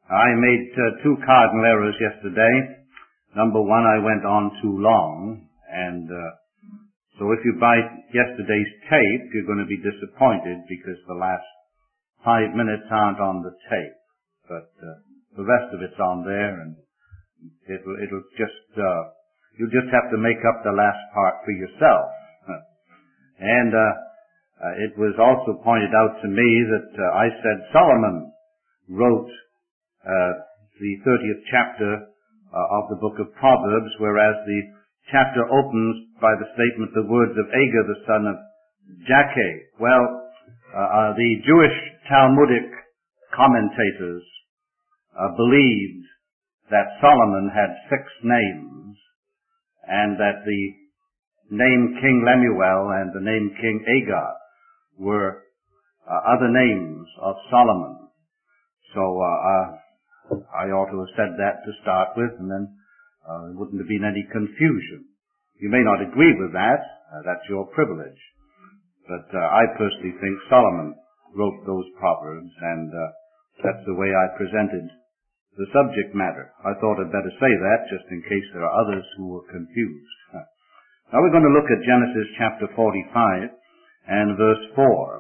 I made two cardinal errors yesterday. Number one, I went on too long, and so if you buy yesterday's tape, you're going to be disappointed because the last 5 minutes aren't on the tape, but the rest of it's on there, and it'll just you'll just have to make up the last part for yourself. And it was also pointed out to me that I said Solomon wrote the 30th chapter of the book of Proverbs, whereas the chapter opens by the statement, the words of Agur, the son of Jakeh. Well, the Jewish Talmudic commentators believed that Solomon had 6 names, and that the name King Lemuel and the name King Agur were other names of Solomon. So I ought to have said that to start with, and then there wouldn't have been any confusion. You may not agree with that. That's your privilege. But I personally think Solomon wrote those proverbs, and that's the way I presented the subject matter. I thought I'd better say that, just in case there are others who were confused. Now we're going to look at Genesis chapter 45 and verse 4.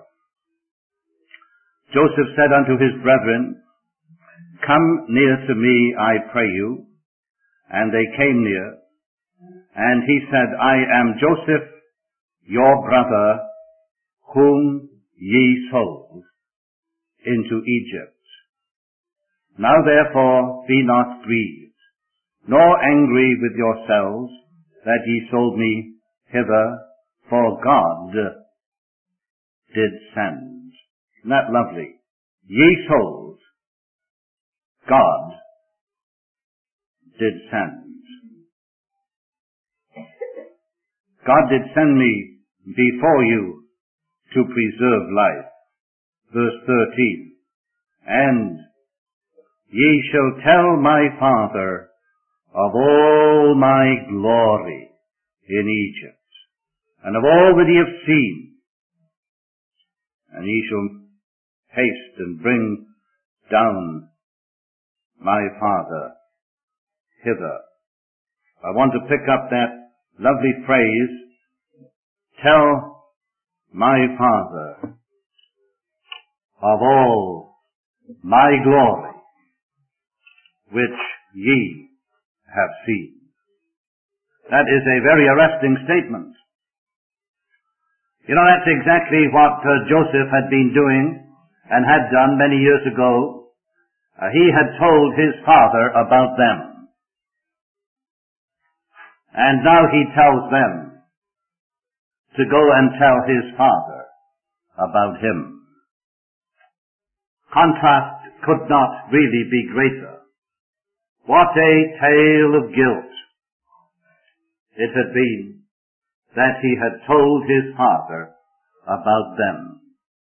Joseph said unto his brethren, Come near to me, I pray you. And they came near. And he said, I am Joseph, your brother, whom ye sold into Egypt. Now therefore be not grieved, nor angry with yourselves, that ye sold me hither, for God did send. Isn't that lovely? Ye sold, God did send. God did send me before you to preserve life. Verse 13. And ye shall tell my father of all my glory in Egypt, and of all that ye have seen. And ye shall haste and bring down my father hither. I want to pick up that lovely phrase, tell my father of all my glory which ye have seen. That is a very arresting statement. You know, that's exactly what Joseph had been doing and had done many years ago. He had told his father about them. And now he tells them to go and tell his father about him. Contrast could not really be greater. What a tale of guilt it had been that he had told his father about them.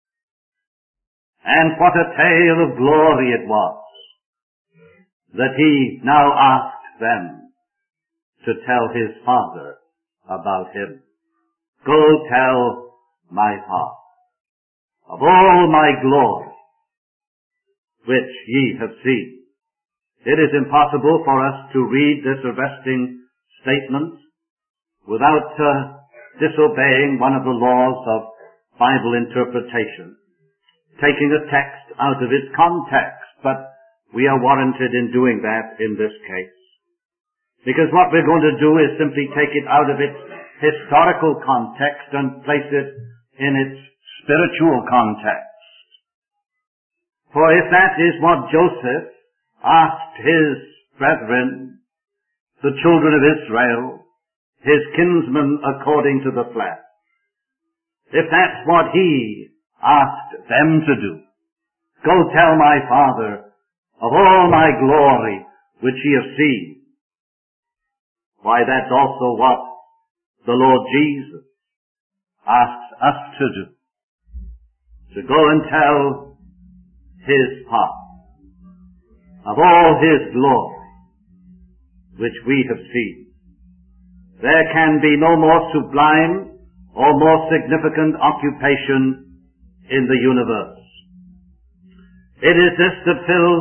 And what a tale of glory it was that he now asked them to tell his father about him. Go tell my father of all my glory which ye have seen. It is impossible for us to read this arresting statement without disobeying one of the laws of Bible interpretation, taking a text out of its context, but we are warranted in doing that in this case. Because what we're going to do is simply take it out of its historical context and place it in its spiritual context. For if that is what Joseph asked his brethren, the children of Israel, his kinsmen according to the flesh, if that's what he asked them to do, go tell my father of all my glory which ye have seen. Why, that's also what the Lord Jesus asks us to do. To go and tell his Father of all his glory which we have seen. There can be no more sublime or more significant occupation in the universe. It is this that fills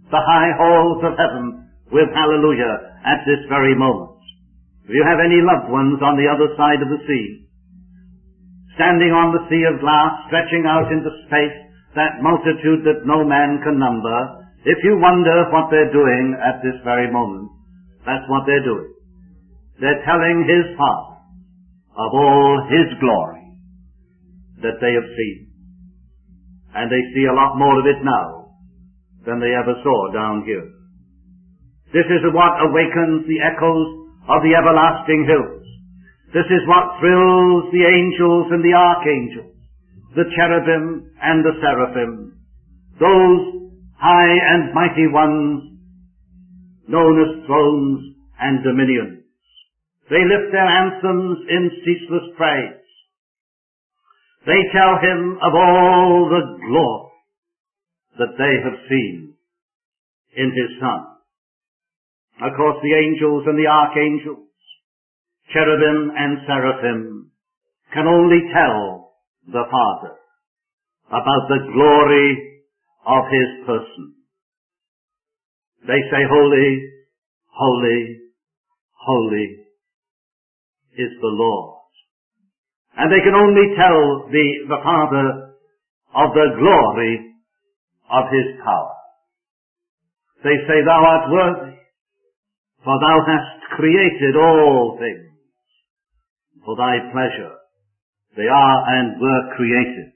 the high halls of heaven with hallelujah at this very moment. If you have any loved ones on the other side of the sea, standing on the sea of glass, stretching out into space, that multitude that no man can number, if you wonder what they're doing at this very moment, that's what they're doing. They're telling his Father of all his glory that they have seen. And they see a lot more of it now than they ever saw down here. This is what awakens the echoes of the everlasting hills. This is what thrills the angels and the archangels, the cherubim and the seraphim, those high and mighty ones known as thrones and dominions. They lift their anthems in ceaseless praise. They tell him of all the glory that they have seen in his Son. Of course, the angels and the archangels, cherubim and seraphim, can only tell the Father about the glory of his person. They say, holy, holy, holy is the Lord. And they can only tell the Father of the glory of his power. They say, thou art worthy, for thou hast created all things. For thy pleasure they are and were created.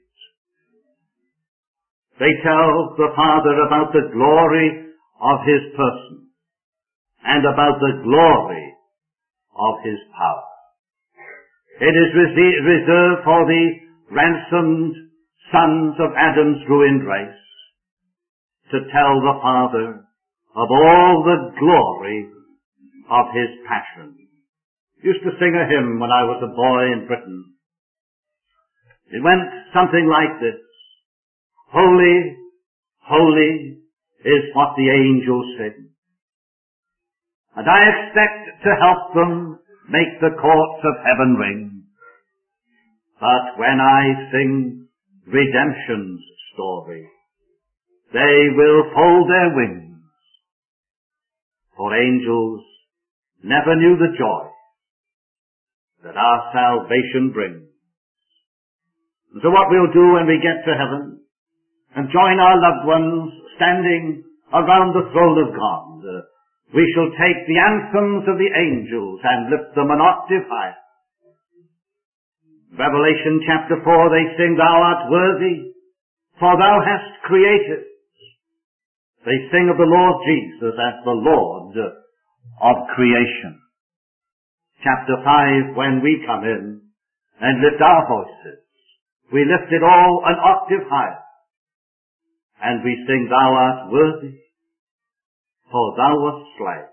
They tell the Father about the glory of his person and about the glory of his power. It is reserved for the ransomed sons of Adam's ruined race to tell the Father of all the glory of his passion. I used to sing a hymn when I was a boy in Britain. It went something like this. Holy, holy is what the angels sing. And I expect to help them make the courts of heaven ring. But when I sing redemption's story, they will fold their wings. For angels never knew the joy that our salvation brings. And so what we'll do when we get to heaven and join our loved ones standing around the throne of God, we shall take the anthems of the angels and lift them an octave higher. Revelation chapter 4, they sing, thou art worthy, for thou hast created. They sing of the Lord Jesus as the Lord of creation. Chapter 5, when we come in and lift our voices, we lift it all an octave higher. And we sing, thou art worthy, for thou wast slain.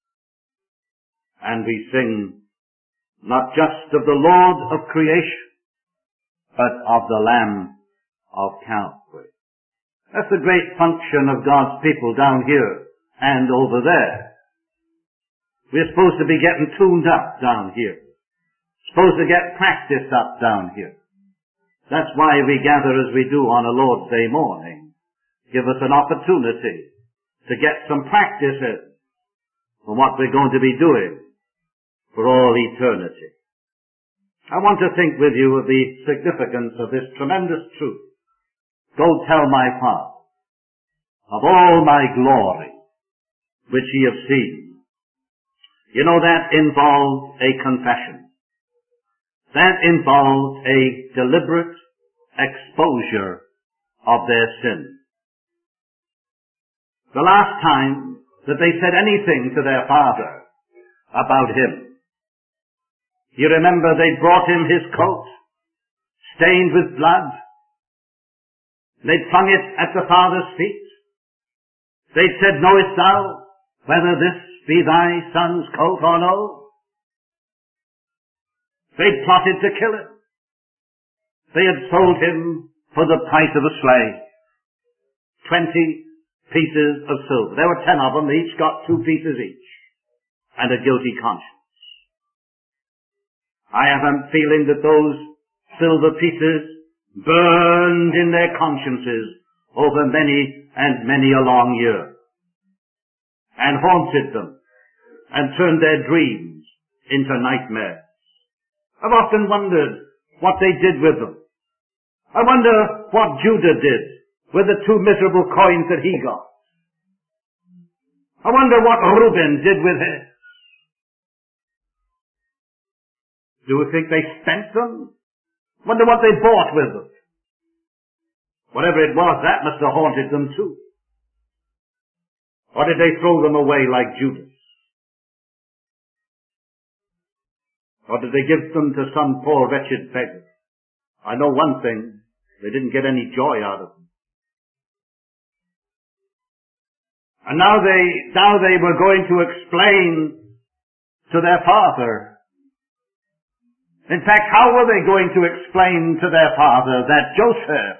And we sing not just of the Lord of creation, but of the Lamb of Calvary. That's the great function of God's people down here and over there. We're supposed to be getting tuned up down here. Supposed to get practiced up down here. That's why we gather as we do on a Lord's Day morning. Give us an opportunity to get some practice in on what we're going to be doing for all eternity. I want to think with you of the significance of this tremendous truth. Go tell my Father of all my glory which ye have seen. You know, that involves a confession. That involves a deliberate exposure of their sin. The last time that they said anything to their Father about him, you remember they brought him his coat, stained with blood. They'd flung it at the Father's feet. They'd said, knowest thou whether this be thy son's coat or no? They'd plotted to kill him. They had sold him for the price of a slave. 20 pieces of silver. There were 10 of them. They each got 2 pieces each. And a guilty conscience. I have a feeling that those silver pieces burned in their consciences over many and many a long year. and haunted them and turned their dreams into nightmares. I've often wondered what they did with them. I wonder what Judah did with the 2 miserable coins that he got. I wonder what Reuben did with his. Do you think they spent them? Wonder what they bought with them. Whatever it was, that must have haunted them too. Or did they throw them away like Judas? Or did they give them to some poor wretched beggar? I know one thing, they didn't get any joy out of them. And now they were going to explain to their father. In fact, how were they going to explain to their father that Joseph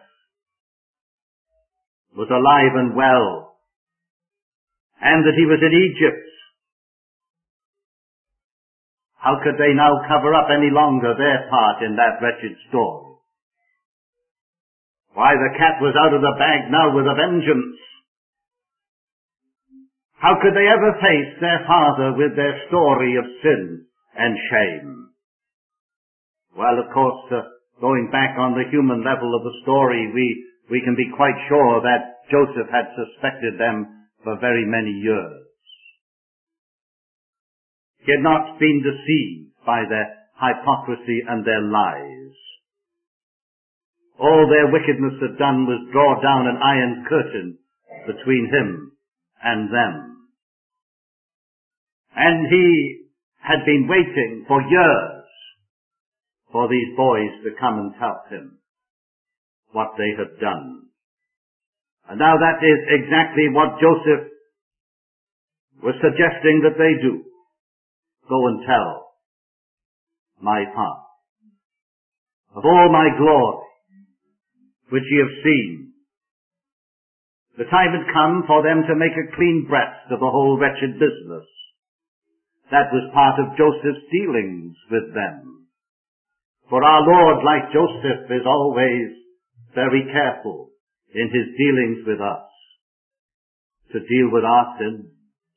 was alive and well, and that he was in Egypt? How could they now cover up any longer their part in that wretched story? Why, the cat was out of the bag now with a vengeance. How could they ever face their father with their story of sin and shame? Well, of course, going back on the human level of the story, we can be quite sure that Joseph had suspected them for very many years. He had not been deceived by their hypocrisy and their lies. All their wickedness had done was draw down an iron curtain between him and them. And he had been waiting for years for these boys to come and tell him what they had done. And now that is exactly what Joseph was suggesting that they do. Go and tell my father of all my glory, which ye have seen. The time had come for them to make a clean breast of the whole wretched business. That was part of Joseph's dealings with them. For our Lord, like Joseph, is always very careful in his dealings with us to deal with our sins.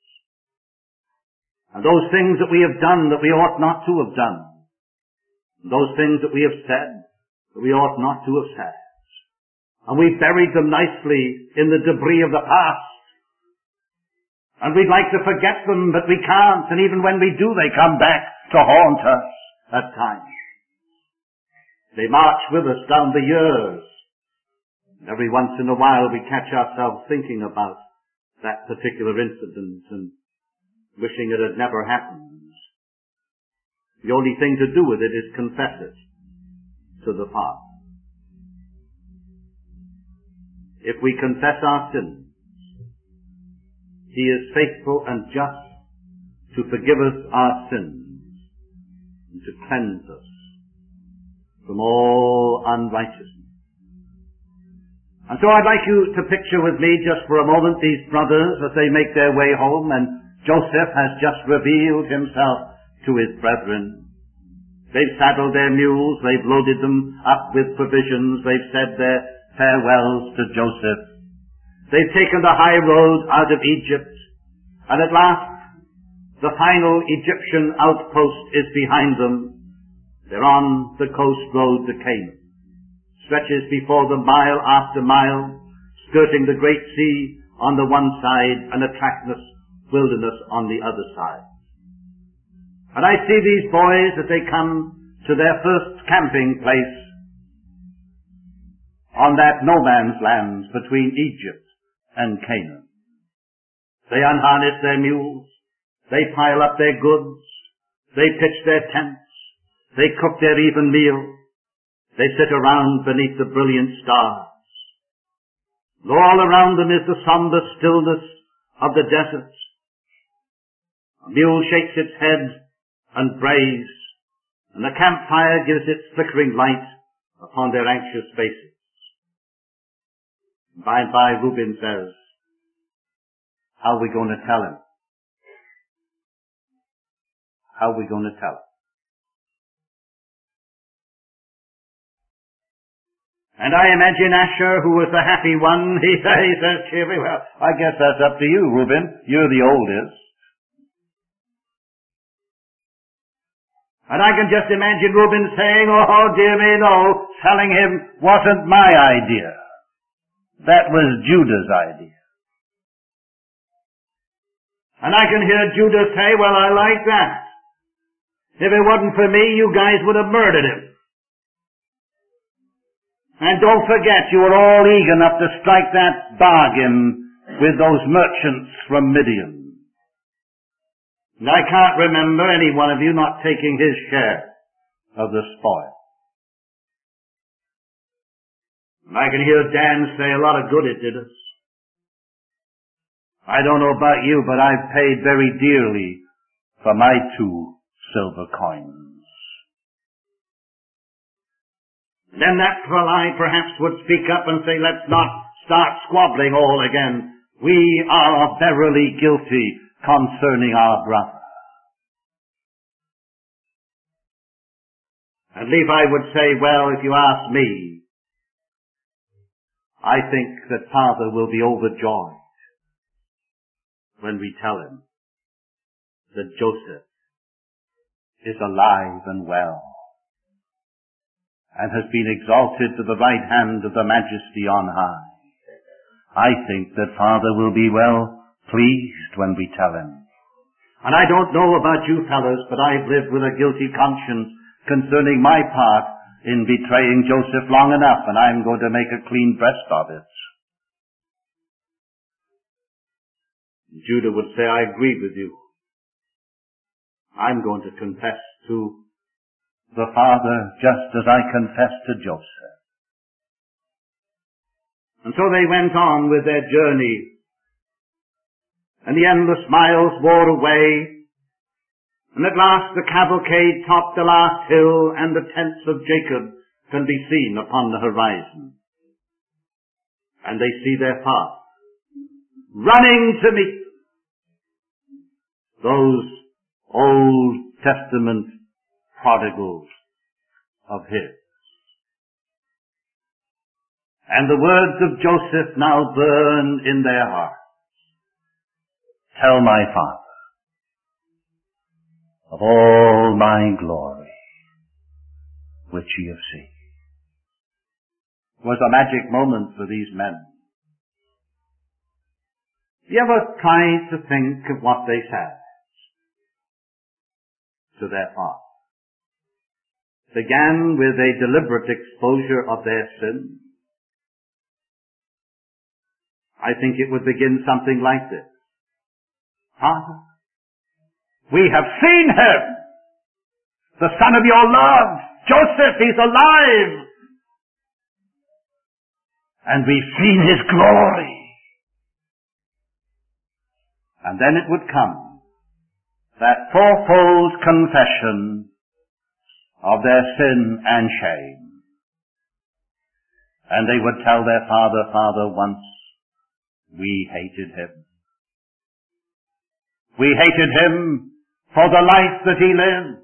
And those things that we have done that we ought not to have done. And those things that we have said that we ought not to have said. And we've buried them nicely in the debris of the past. And we'd like to forget them, but we can't. And even when we do, they come back to haunt us at times. They march with us down the years. And every once in a while we catch ourselves thinking about that particular incident and wishing it had never happened. The only thing to do with it is confess it to the Father. If we confess our sins, He is faithful and just to forgive us our sins and to cleanse us from all unrighteousness. And so I'd like you to picture with me just for a moment these brothers as they make their way home, and Joseph has just revealed himself to his brethren. They've saddled their mules, they've loaded them up with provisions, they've said their farewells to Joseph. They've taken the high road out of Egypt, and at last the final Egyptian outpost is behind them. They're on the coast road to Canaan. Stretches before them mile after mile, skirting the great sea on the one side and a trackless wilderness on the other side. And I see these boys as they come to their first camping place on that no man's land between Egypt and Canaan. They unharness their mules, they pile up their goods, they pitch their tents, they cook their even meal, they sit around beneath the brilliant stars. All around them is the somber stillness of the desert. A mule shakes its head and brays, and the campfire gives its flickering light upon their anxious faces. By and by Reuben says, how are we going to tell him? How are we going to tell him? And I imagine Asher, who was the happy one, he says cheerfully, well, I guess that's up to you, Reuben. You're the oldest. And I can just imagine Reuben saying, oh dear me, no, selling him wasn't my idea. That was Judah's idea. And I can hear Judah say, well, I like that. If it wasn't for me, you guys would have murdered him. And don't forget, you were all eager enough to strike that bargain with those merchants from Midian. And I can't remember any one of you not taking his share of the spoil. And I can hear Dan say, a lot of good it did us. I don't know about you, but I've paid very dearly for my 2 silver coins. Then that Lalai perhaps would speak up and say, let's not start squabbling all again. We are verily guilty concerning our brother. And Levi would say, well, if you ask me, I think that Father will be overjoyed when we tell him that Joseph is alive and well and has been exalted to the right hand of the Majesty on high. I think that Father will be well pleased when we tell him. And I don't know about you fellows, but I've lived with a guilty conscience concerning my part in betraying Joseph long enough, and I'm going to make a clean breast of it. Judah would say, I agree with you. I'm going to confess to the Father just as I confessed to Joseph. And so they went on with their journey, and the endless miles wore away, and at last the cavalcade topped the last hill, and the tents of Jacob can be seen upon the horizon. And they see their father running to meet those Old Testament prodigals of his. And the words of Joseph now burn in their hearts. Tell my father of all my glory which ye have seen. It was a magic moment for these men. You ever tried to think of what they said to their father? Began with a deliberate exposure of their sin. I think it would begin something like this. Father, we have seen him, the son of your love, Joseph, he's alive. And we've seen his glory. And then it would come, that fourfold confession of their sin and shame. And they would tell their father, Father, once we hated him. We hated him for the life that he lived.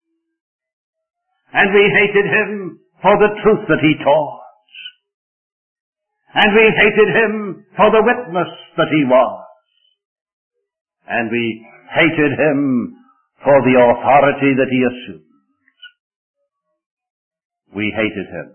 And we hated him for the truth that he taught. And we hated him for the witness that he was. And we hated him for the authority that he assumed. We hated him.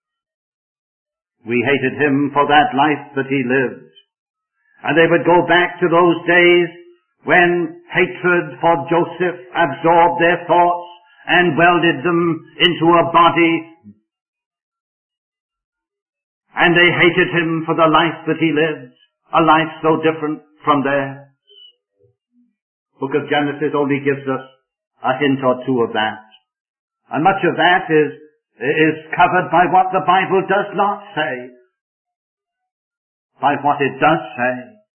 We hated him for that life that he lived. And they would go back to those days when hatred for Joseph absorbed their thoughts and welded them into a body. And they hated him for the life that he lived, a life so different from theirs. Book of Genesis only gives us a hint or two of that. And much of that is covered by what the Bible does not say. By what it does say.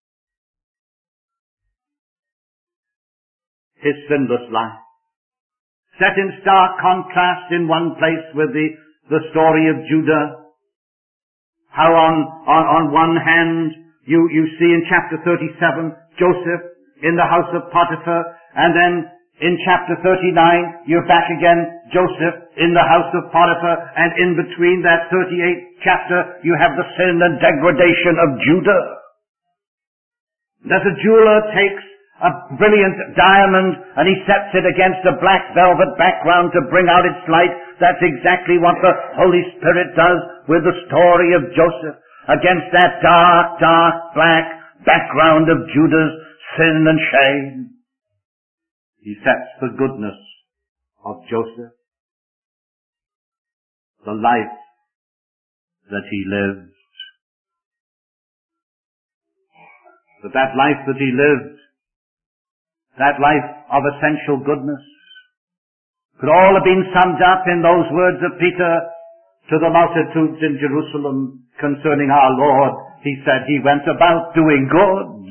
His sinless life. Set in stark contrast in one place with the story of Judah. How on one hand you see in chapter 37 Joseph in the house of Potiphar, and then In chapter 39, you're back again, Joseph in the house of Potiphar, and in between that 38th chapter, you have the sin and degradation of Judah. As a jeweler takes a brilliant diamond and he sets it against a black velvet background to bring out its light, that's exactly what the Holy Spirit does with the story of Joseph against that dark, dark, black background of Judah's sin and shame. He sets the goodness of Joseph, the life that he lived. But that life that he lived, that life of essential goodness, could all have been summed up in those words of Peter to the multitudes in Jerusalem concerning our Lord. He said he went about doing good.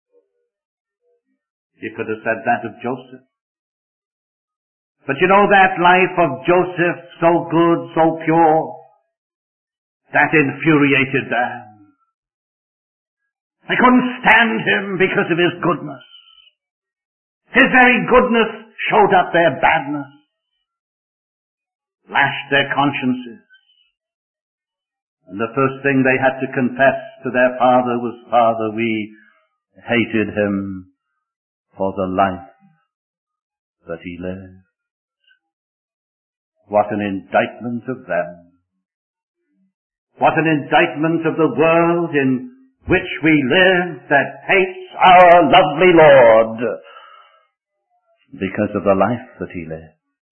You could have said that of Joseph. But you know that life of Joseph, so good, so pure, that infuriated them. They couldn't stand him because of his goodness. His very goodness showed up their badness, lashed their consciences. And the first thing they had to confess to their father was, Father, we hated him for the life that he lived. What an indictment of them. What an indictment of the world in which we live that hates our lovely Lord because of the life that he lived.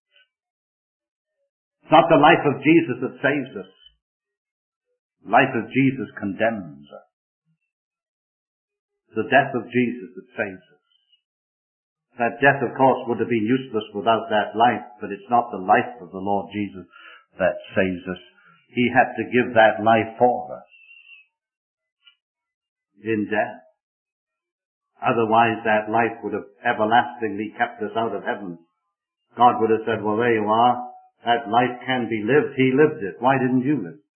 It's not the life of Jesus that saves us. The life of Jesus condemns us. It's the death of Jesus that saves us. That death, of course, would have been useless without that life, but it's not the life of the Lord Jesus that saves us. He had to give that life for us in death. Otherwise, that life would have everlastingly kept us out of heaven. God would have said, well, there you are. That life can be lived. He lived it. Why didn't you live?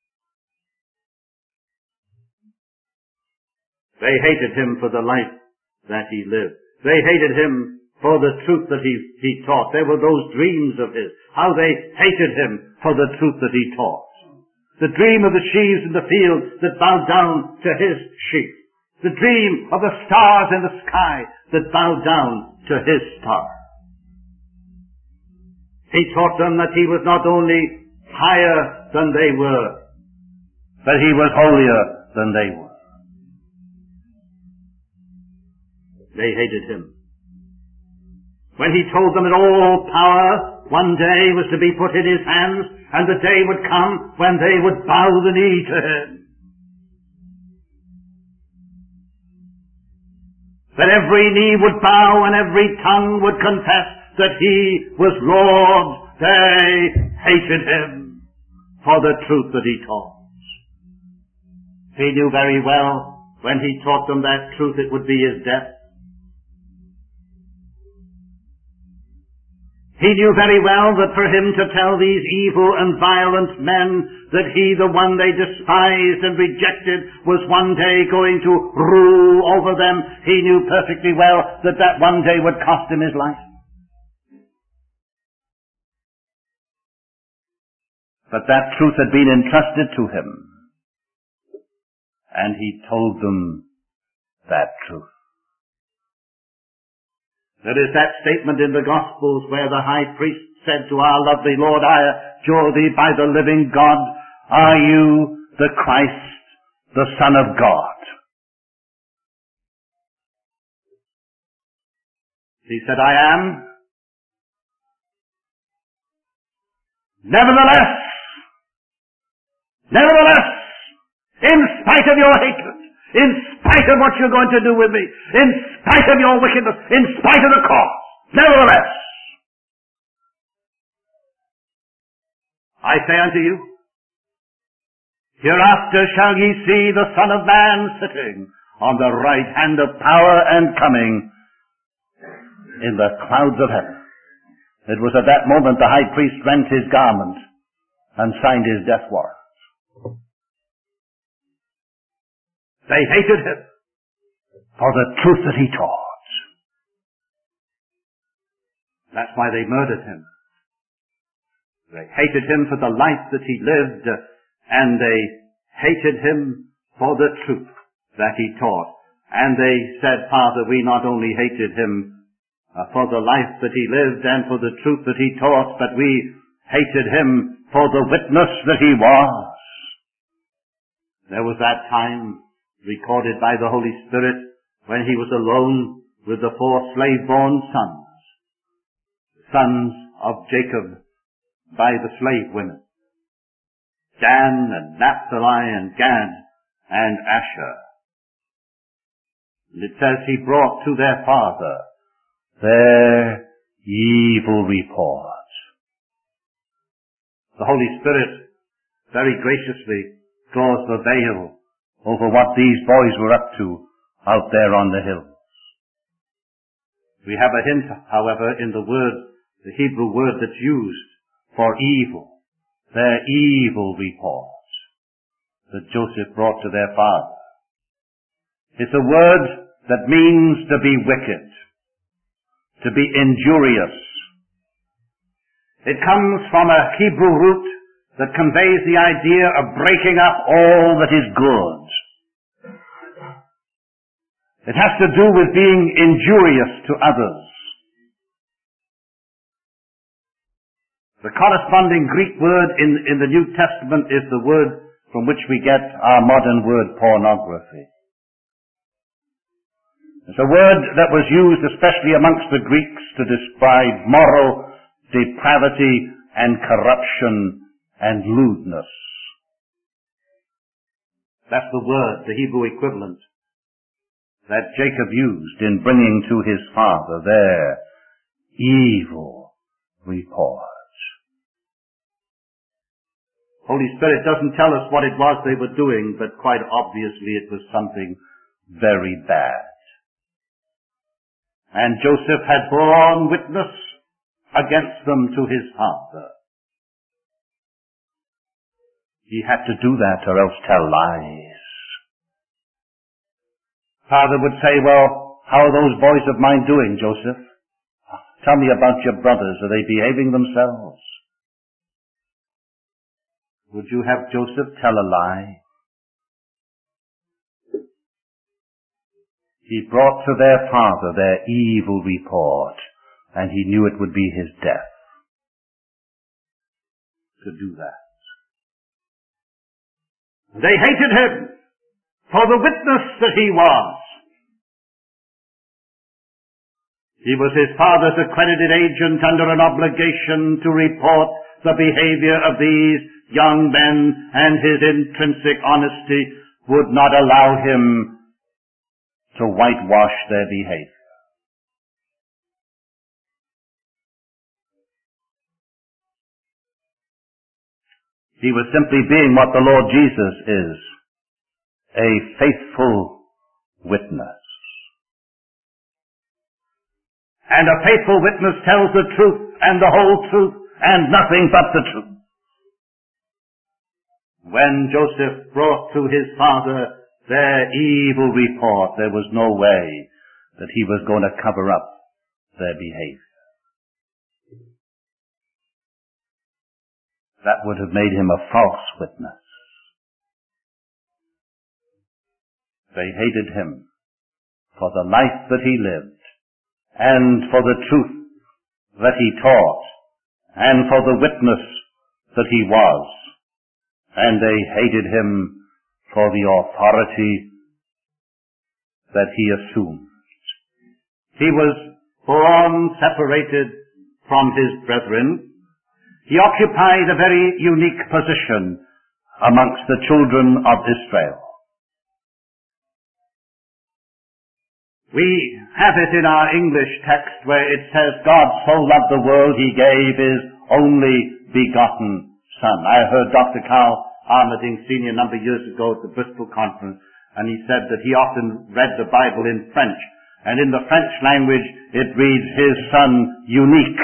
They hated him for the life that he lived. They hated him for the truth that he taught. There were those dreams of his. How they hated him for the truth that he taught. The dream of the sheaves in the field that bowed down to his sheep. The dream of the stars in the sky that bowed down to his star. He taught them that he was not only higher than they were, but he was holier than they were. They hated him. When he told them that all power one day was to be put in his hands, and the day would come when they would bow the knee to him. That every knee would bow and every tongue would confess that he was Lord. They hated him for the truth that he taught. He knew very well when he taught them that truth it would be his death. He knew very well that for him to tell these evil and violent men that he, the one they despised and rejected, was one day going to rule over them, he knew perfectly well that that one day would cost him his life. But that truth had been entrusted to him, and he told them that truth. There is that statement in the Gospels where the high priest said to our lovely Lord, I adjure thee by the living God, are you the Christ, the Son of God? He said, I am. Nevertheless, in spite of your hatred, in spite of what you're going to do with me, in spite of your wickedness, in spite of the cause, nevertheless, I say unto you, hereafter shall ye see the Son of Man sitting on the right hand of power and coming in the clouds of heaven. It was at that moment the high priest rent his garment and signed his death warrant. They hated him for the truth that he taught. That's why they murdered him. They hated him for the life that he lived, and they hated him for the truth that he taught. And they said, Father, we not only hated him for the life that he lived and for the truth that he taught, but we hated him for the witness that he was. There was that time recorded by the Holy Spirit when he was alone with the 4 slave-born sons of Jacob by the slave women, Dan and Naphtali and Gad and Asher. And it says he brought to their father their evil report. The Holy Spirit very graciously draws the veil over what these boys were up to out there on the hills. We have a hint, however, in the Hebrew word that's used for evil, their evil report that Joseph brought to their father. It's a word that means to be wicked, to be injurious. It comes from a Hebrew root that conveys the idea of breaking up all that is good. It has to do with being injurious to others. The corresponding Greek word in the New Testament is the word from which we get our modern word pornography. It's a word that was used especially amongst the Greeks to describe moral depravity and corruption and lewdness. That's the word, the Hebrew equivalent, that Jacob used in bringing to his father their evil report. Holy Spirit doesn't tell us what it was they were doing, but quite obviously it was something very bad. And Joseph had borne witness against them to his father. He had to do that or else tell lies. Father would say, well, how are those boys of mine doing, Joseph? Tell me about your brothers. Are they behaving themselves? Would you have Joseph tell a lie? He brought to their father their evil report, and he knew it would be his death to do that. They hated him for the witness that he was. He was his father's accredited agent under an obligation to report the behavior of these young men, and his intrinsic honesty would not allow him to whitewash their behavior. He was simply being what the Lord Jesus is, a faithful witness. And a faithful witness tells the truth and the whole truth and nothing but the truth. When Joseph brought to his father their evil report, there was no way that he was going to cover up their behavior. That would have made him a false witness. They hated him for the life that he lived, and for the truth that he taught, and for the witness that he was. And they hated him for the authority that he assumed. He was born separated from his brethren. He occupied a very unique position amongst the children of Israel. We have it in our English text where it says, God so loved the world he gave his only begotten Son. I heard Dr. Carl Armading Sr. a number of years ago at the Bristol Conference, and he said that he often read the Bible in French, and in the French language it reads, his Son unique.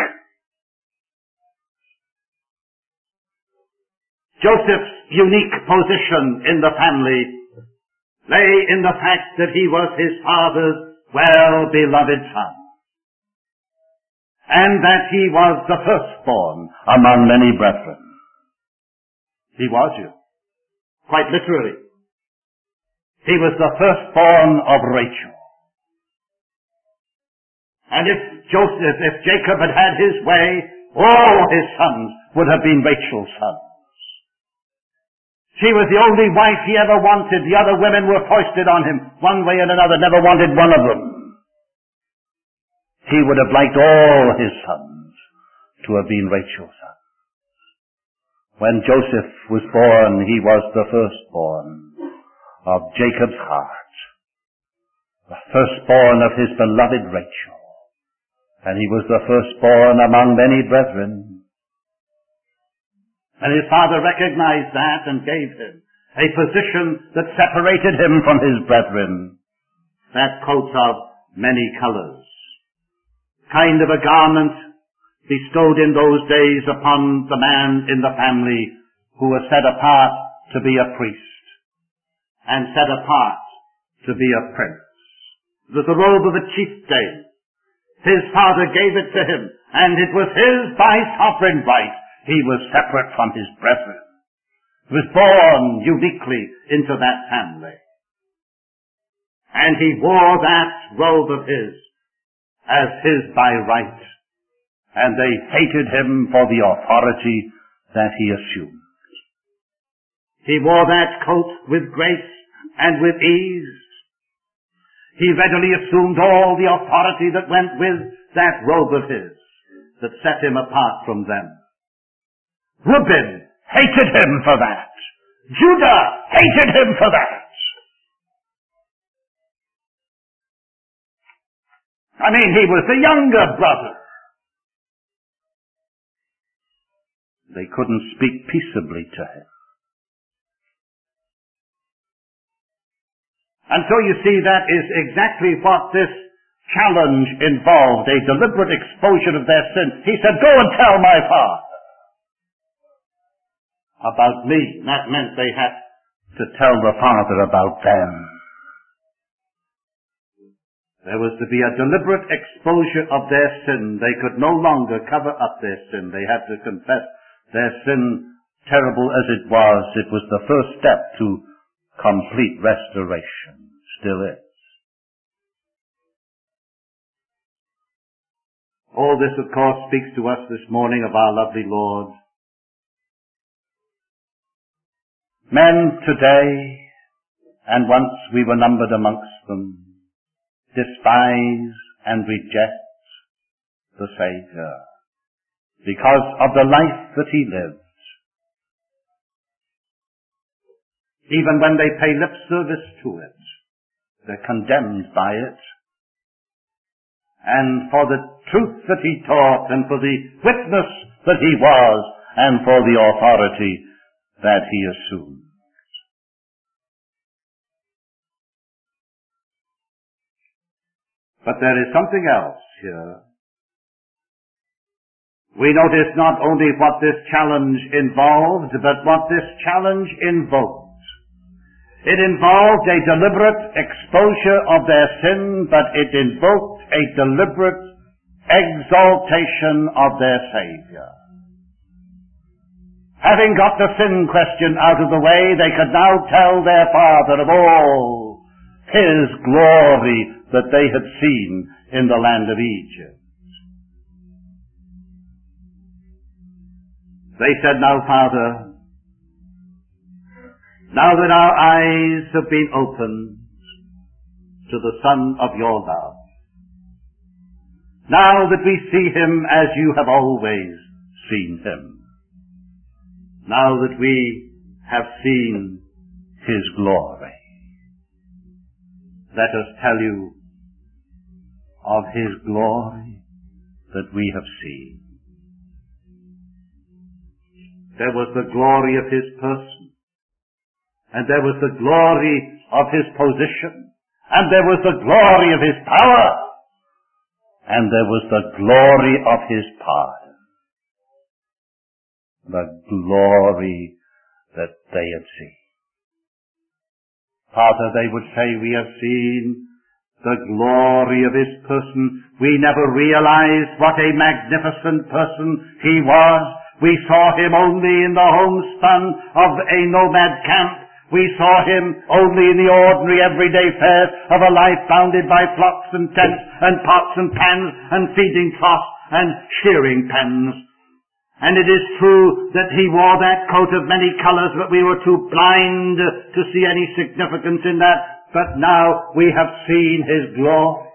Joseph's unique position in the family lay in the fact that he was his father's well-beloved son. and that he was the firstborn among many brethren. He was, quite literally. He was the firstborn of Rachel. And if Jacob had had his way, all his sons would have been Rachel's sons. She was the only wife he ever wanted. The other women were foisted on him one way and another, never wanted one of them. He would have liked all his sons to have been Rachel's sons. When Joseph was born, he was the firstborn of Jacob's heart, the firstborn of his beloved Rachel, and he was the firstborn among many brethren. And his father recognized that and gave him a position that separated him from his brethren, that coat of many colors, kind of a garment bestowed in those days upon the man in the family who was set apart to be a priest and set apart to be a prince. It was the robe of a chieftain. His father gave it to him, and it was his by sovereign right. He was separate from his brethren. He was born uniquely into that family. And he wore that robe of his as his by right. And they hated him for the authority that he assumed. He wore that coat with grace and with ease. He readily assumed all the authority that went with that robe of his that set him apart from them. Reuben hated him for that. Judah hated him for that. I mean, he was the younger brother. They couldn't speak peaceably to him. And so you see, that is exactly what this challenge involved, a deliberate exposure of their sin. He said, go and tell my father about me. That meant they had to tell the Father about them. There was to be a deliberate exposure of their sin. They could no longer cover up their sin. They had to confess their sin, terrible as it was. It was the first step to complete restoration. Still is. All this, of course, speaks to us this morning of our lovely Lord. Men today, and once we were numbered amongst them, despise and reject the Savior because of the life that he lived. Even when they pay lip service to it, they're condemned by it. And for the truth that he taught, and for the witness that he was, and for the authority that he assumed. But there is something else here. We notice not only what this challenge involved, but what this challenge invoked. It involved a deliberate exposure of their sin, but it invoked a deliberate exaltation of their Savior. Having got the sin question out of the way, they could now tell their Father of all his glory that they had seen in the land of Egypt. They said, now, Father, now that our eyes have been opened to the Son of your love, now that we see him as you have always seen him, now that we have seen his glory, let us tell you of his glory that we have seen. There was the glory of his person, and there was the glory of his position, and there was the glory of his power, and there was the glory of his pardon. The glory that they had seen. Father, they would say, we have seen the glory of his person. We never realized what a magnificent person he was. We saw him only in the homespun of a nomad camp. We saw him only in the ordinary everyday fares of a life bounded by flocks and tents and pots and pans and feeding troughs and shearing pens. And it is true that he wore that coat of many colors, but we were too blind to see any significance in that. But now we have seen his glory.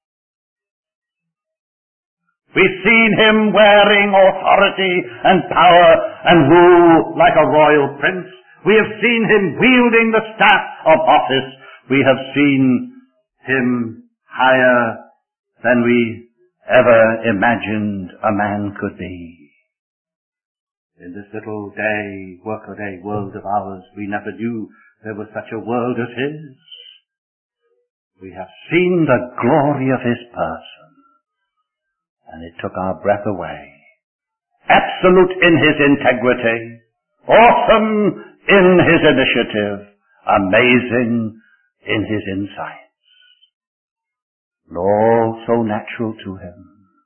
We've seen him wearing authority and power and rule like a royal prince. We have seen him wielding the staff of office. We have seen him higher than we ever imagined a man could be. In this little day, workaday world of ours, we never knew there was such a world as his. We have seen the glory of his person, and it took our breath away. Absolute in his integrity, awesome in his initiative, amazing in his insights, and all so natural to him.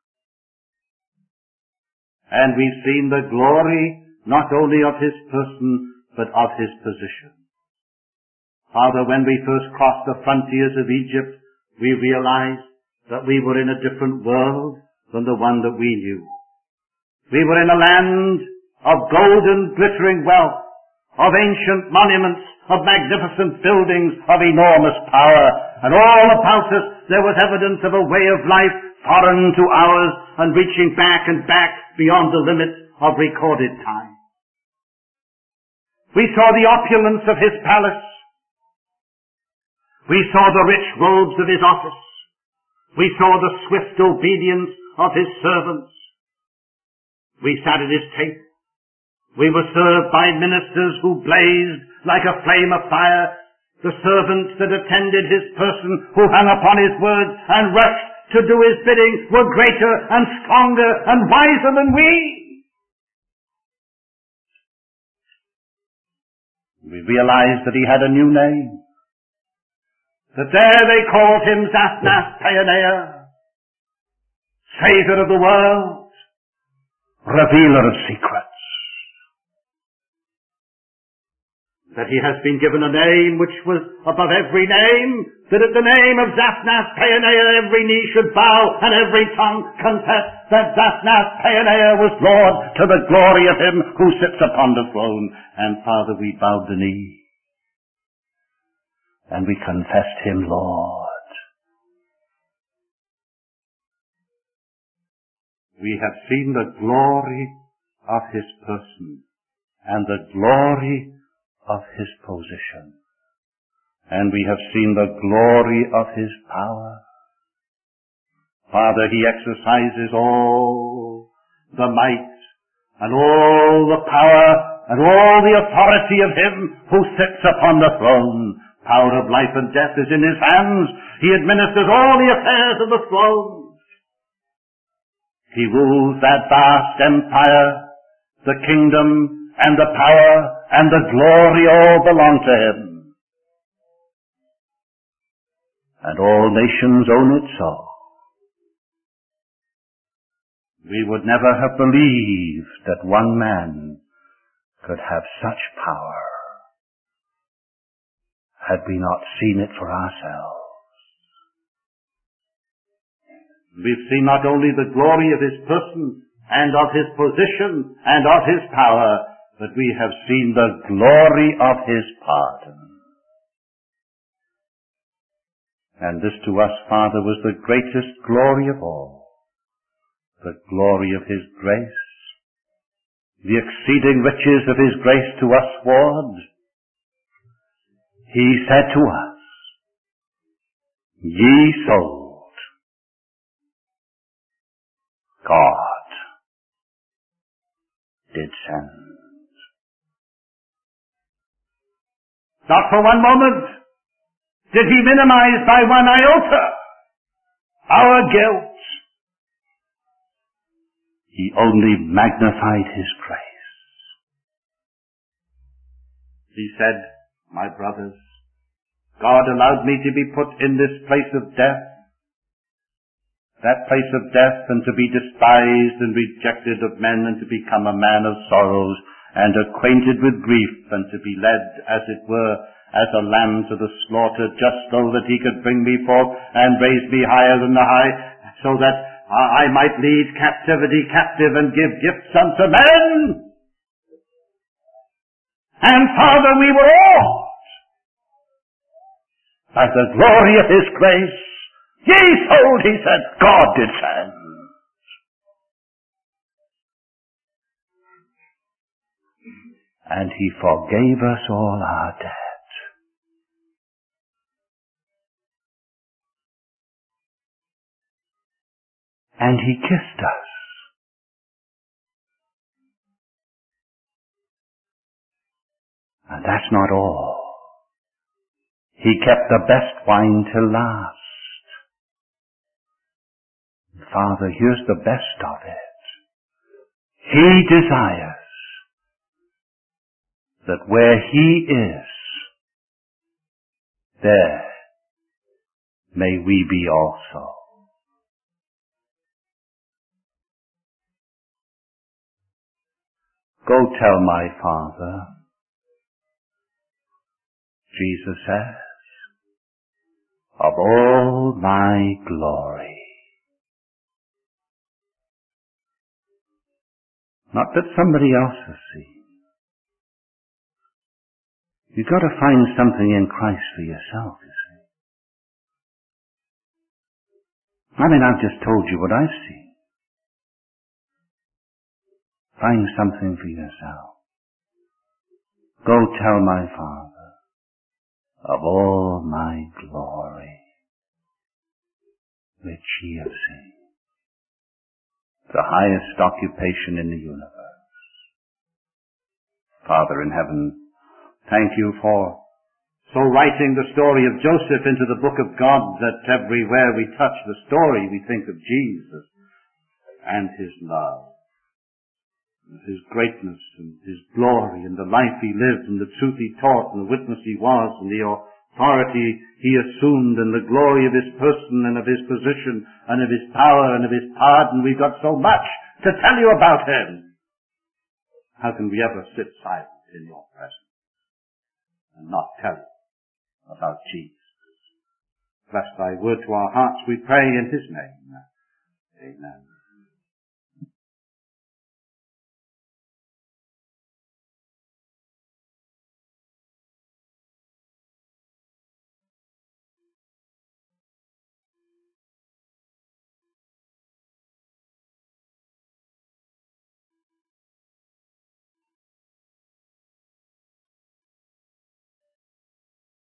And we've seen the glory not only of his person, but of his position. Father, when we first crossed the frontiers of Egypt, we realized that we were in a different world than the one that we knew. We were in a land of golden, glittering wealth, of ancient monuments, of magnificent buildings, of enormous power. And all about us there was evidence of a way of life foreign to ours and reaching back and back beyond the limits of recorded time. We saw the opulence of his palace. We saw the rich robes of his office. We saw the swift obedience of his servants. We sat at his table. We were served by ministers who blazed like a flame of fire. The servants that attended his person, who hung upon his words and rushed to do his bidding, were greater and stronger and wiser than we. We realized that he had a new name. That there they called him Zaphnath-Paaneah, Savior of the world, Revealer of secrets. That he has been given a name which was above every name, that at the name of Zaphnath-Paaneah every knee should bow and every tongue confess that Zaphnath-Paaneah was Lord, to the glory of him who sits upon the throne. And Father, we bowed the knee and we confessed him Lord. We have seen the glory of his person and the glory of his position. And we have seen the glory of his power. Father, he exercises all the might and all the power and all the authority of him who sits upon the throne. Power of life and death is in his hands. He administers all the affairs of the throne. He rules that vast empire. The kingdom and the power and the glory all belong to him. And all nations own it so. We would never have believed that one man could have such power had we not seen it for ourselves. We've seen not only the glory of his person and of his position and of his power, but we have seen the glory of his pardon. And this to us, Father, was the greatest glory of all, the glory of his grace, the exceeding riches of his grace to us ward. He said to us, ye sold, God did send. Not for one moment did he minimize by one iota our guilt. He only magnified his grace. He said, my brothers, God allowed me to be put in this place of death, that place of death, and to be despised and rejected of men, and to become a man of sorrows, and acquainted with grief, and to be led, as it were, as a lamb to the slaughter, just so that he could bring me forth and raise me higher than the high, so that I might lead captivity captive and give gifts unto men. And Father, we were all by the glory of his grace, ye sold, he said, God did send. And he forgave us all our debt. And he kissed us. And that's not all. He kept the best wine till last. Father, here's the best of it. He desires that where he is, there may we be also. Go tell my Father, Jesus says, of all my glory. Not that somebody else has seen. You've got to find something in Christ for yourself, you see. I've just told you what I've seen. Find something for yourself. Go tell my Father of all my glory, which ye have seen. The highest occupation in the universe. Father in heaven, thank you for so writing the story of Joseph into the book of God, that everywhere we touch the story we think of Jesus and his love, and his greatness and his glory, and the life he lived, and the truth he taught, and the witness he was, and the authority he assumed, and the glory of his person and of his position and of his power and of his pardon. We've got so much to tell you about him. How can we ever sit silent in your presence and not tell you about Jesus? Bless thy word to our hearts, we pray in his name. Amen.